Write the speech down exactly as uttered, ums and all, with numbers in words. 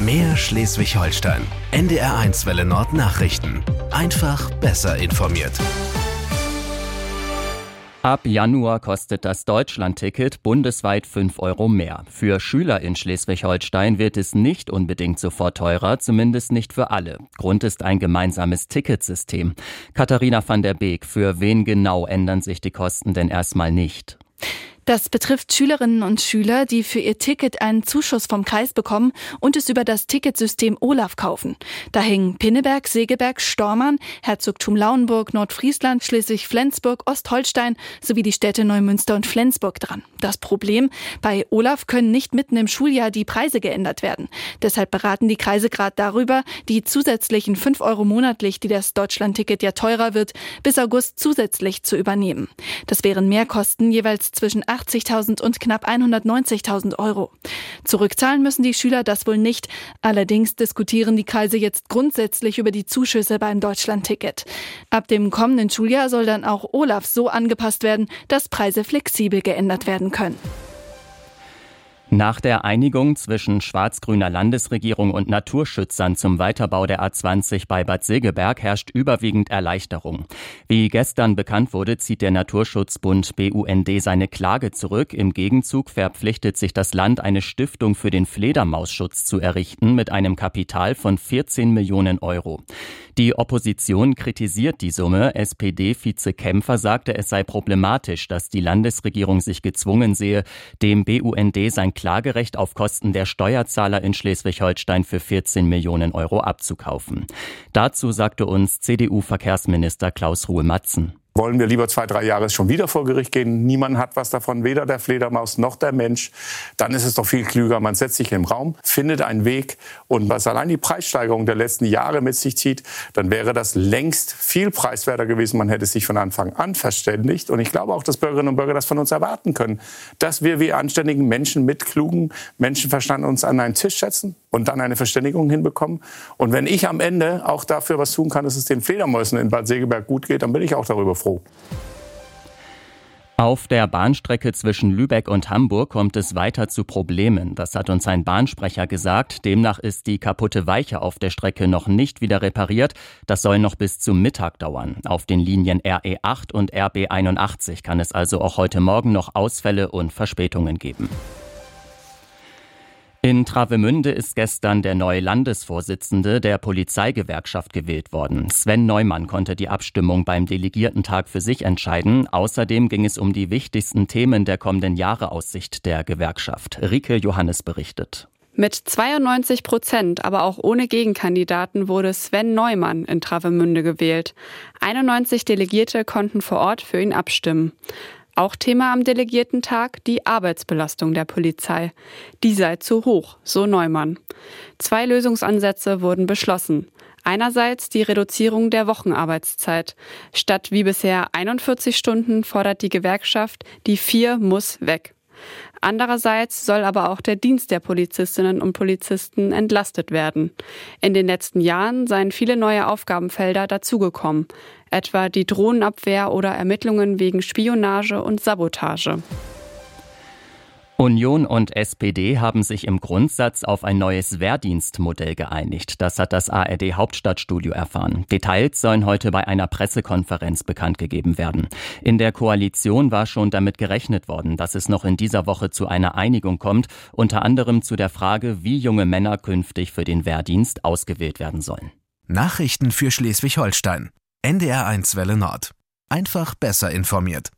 Mehr Schleswig-Holstein. N D R eins Welle Nord Nachrichten. Einfach besser informiert. Ab Januar kostet das Deutschlandticket bundesweit fünf Euro mehr. Für Schüler in Schleswig-Holstein wird es nicht unbedingt sofort teurer, zumindest nicht für alle. Grund ist ein gemeinsames Ticketsystem. Katharina van der Beek, für wen genau ändern sich die Kosten denn erstmal nicht? Das betrifft Schülerinnen und Schüler, die für ihr Ticket einen Zuschuss vom Kreis bekommen und es über das Ticketsystem Olaf kaufen. Da hängen Pinneberg, Segeberg, Stormarn, Herzogtum Lauenburg, Nordfriesland, Schleswig-Flensburg, Ostholstein sowie die Städte Neumünster und Flensburg dran. Das Problem: Bei Olaf können nicht mitten im Schuljahr die Preise geändert werden. Deshalb beraten die Kreise gerade darüber, die zusätzlichen fünf Euro monatlich, die das Deutschlandticket ja teurer wird, bis August zusätzlich zu übernehmen. Das wären Mehrkosten jeweils zwischen achtzigtausend und knapp hundertneunzigtausend Euro. Zurückzahlen müssen die Schüler das wohl nicht. Allerdings diskutieren die Kreise jetzt grundsätzlich über die Zuschüsse beim Deutschlandticket. Ab dem kommenden Schuljahr soll dann auch Olaf so angepasst werden, dass Preise flexibel geändert werden können. Nach der Einigung zwischen schwarz-grüner Landesregierung und Naturschützern zum Weiterbau der A zwanzig bei Bad Segeberg herrscht überwiegend Erleichterung. Wie gestern bekannt wurde, zieht der Naturschutzbund B U N D seine Klage zurück. Im Gegenzug verpflichtet sich das Land, eine Stiftung für den Fledermausschutz zu errichten mit einem Kapital von vierzehn Millionen Euro. Die Opposition kritisiert die Summe. S P D-Vize Kämpfer sagte, es sei problematisch, dass die Landesregierung sich gezwungen sehe, dem B U N D sein Klagerecht auf Kosten der Steuerzahler in Schleswig-Holstein für vierzehn Millionen Euro abzukaufen. Dazu sagte uns C D U-Verkehrsminister Klaus Ruhe-Matzen. Wollen wir lieber zwei, drei Jahre schon wieder vor Gericht gehen? Niemand hat was davon, weder der Fledermaus noch der Mensch. Dann ist es doch viel klüger, man setzt sich im Raum, findet einen Weg. Und was allein die Preissteigerung der letzten Jahre mit sich zieht, dann wäre das längst viel preiswerter gewesen. Man hätte sich von Anfang an verständigt. Und ich glaube auch, dass Bürgerinnen und Bürger das von uns erwarten können, dass wir wie anständigen Menschen mit klugen Menschenverstand uns an einen Tisch setzen und dann eine Verständigung hinbekommen. Und wenn ich am Ende auch dafür was tun kann, dass es den Fledermäusen in Bad Segeberg gut geht, dann bin ich auch darüber froh. Auf der Bahnstrecke zwischen Lübeck und Hamburg kommt es weiter zu Problemen. Das hat uns ein Bahnsprecher gesagt. Demnach ist die kaputte Weiche auf der Strecke noch nicht wieder repariert. Das soll noch bis zum Mittag dauern. Auf den Linien R E acht und R B einundachtzig kann es also auch heute Morgen noch Ausfälle und Verspätungen geben. In Travemünde ist gestern der neue Landesvorsitzende der Polizeigewerkschaft gewählt worden. Sven Neumann konnte die Abstimmung beim Delegiertentag für sich entscheiden. Außerdem ging es um die wichtigsten Themen der kommenden Jahre aus Sicht der Gewerkschaft. Rike Johannes berichtet. Mit zweiundneunzig Prozent, aber auch ohne Gegenkandidaten, wurde Sven Neumann in Travemünde gewählt. einundneunzig Delegierte konnten vor Ort für ihn abstimmen. Auch Thema am Delegiertentag die Arbeitsbelastung der Polizei. Die sei zu hoch, so Neumann. Zwei Lösungsansätze wurden beschlossen. Einerseits die Reduzierung der Wochenarbeitszeit. Statt wie bisher einundvierzig Stunden fordert die Gewerkschaft, die vier muss weg. Andererseits soll aber auch der Dienst der Polizistinnen und Polizisten entlastet werden. In den letzten Jahren seien viele neue Aufgabenfelder dazugekommen, etwa die Drohnenabwehr oder Ermittlungen wegen Spionage und Sabotage. Union und S P D haben sich im Grundsatz auf ein neues Wehrdienstmodell geeinigt. Das hat das A R D-Hauptstadtstudio erfahren. Details sollen heute bei einer Pressekonferenz bekannt gegeben werden. In der Koalition war schon damit gerechnet worden, dass es noch in dieser Woche zu einer Einigung kommt, unter anderem zu der Frage, wie junge Männer künftig für den Wehrdienst ausgewählt werden sollen. Nachrichten für Schleswig-Holstein. N D R eins Welle Nord. Einfach besser informiert.